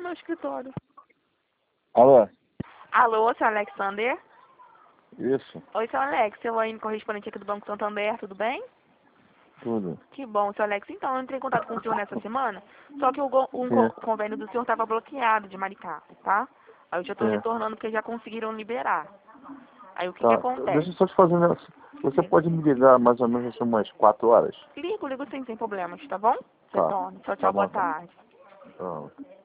meu escritório. Alô? Alô, seu Alexander? Isso, Oi, seu Alex, eu aí, correspondente aqui do Banco Santander, tudo bem? tudo. Que bom, seu Alex. Então, eu entrei em contato com o senhor nessa semana, só que Certo, convênio do senhor estava bloqueado de Maricá, tá? Aí eu já estou certo. retornando porque já conseguiram liberar. Aí o que Tá, deixa acontece? eu só te fazer um negócio. Você Diga. pode me ligar mais ou menos assim umas 4 horas? Ligo sim, sem problemas, tá bom? Tá, Retorno. Tchau, tá tchau, bom boa então. tarde. Tá.